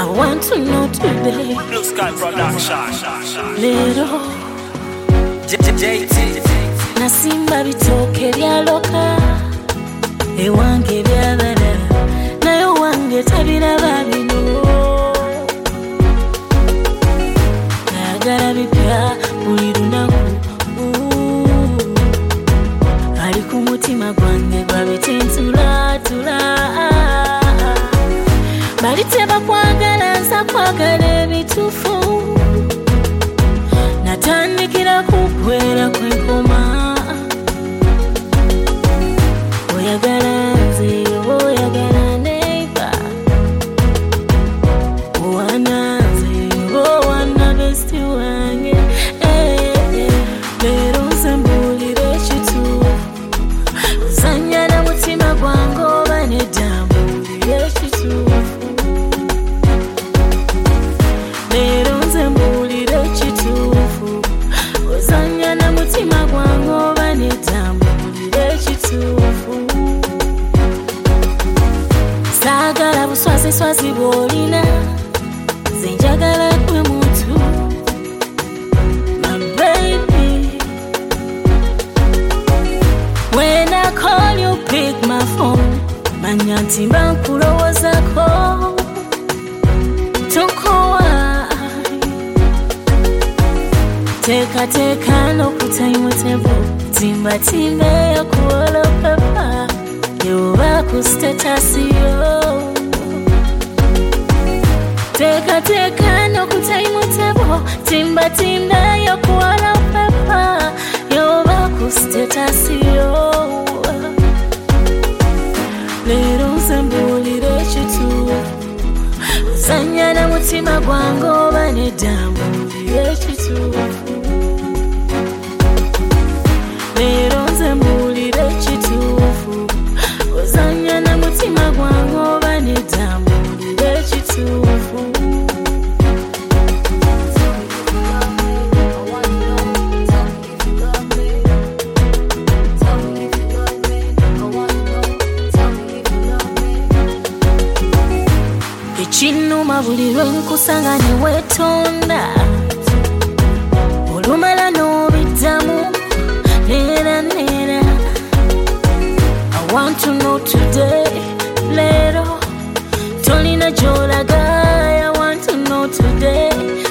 I want to know today. Blue Sky Production. Little JT. nasimba bitoke byaloka ewange byabala naye wange tabiraba bino nayagala bipya buli lunaku ali ku mutima gwange gwabitintula baliteba kwagala nsa kwagala ebituufu natandikira kukwera kwenkoma oyagala nze oyagala neiba owana nze owana besti wange leero nze mbulira ekituufu ozanya na mutima gwange oba nedda mbulira ekituufu leero nze mbulira ekituufu ozanya na mutima gwange oba nedda mbulira ekituufu saagala buswaziswazi bw'olina nze njagala gwe muntu my baby when I call you pick my phone manya nti mba nkulowoozako tokowa teekateeka n'okutayimutebo timbatimba eyakuwolopepa yoba ku sitatasiyo teekateeka n'okutayimutebo timbatimba eyakuwolopepa yoba ku sitatasiyo leero nze mbulira ekituufu ozanya na mutima gwange oba nedda mbulira ekituufu leero nze mbulira ekituufu ozanya na mutima gwange oba nedda mbulira ekituufu ekinnuma buli lwe nkusanga ne weetonda olumala n'obiddamu neera I want to know today leero tolina gy'olaga I want to know today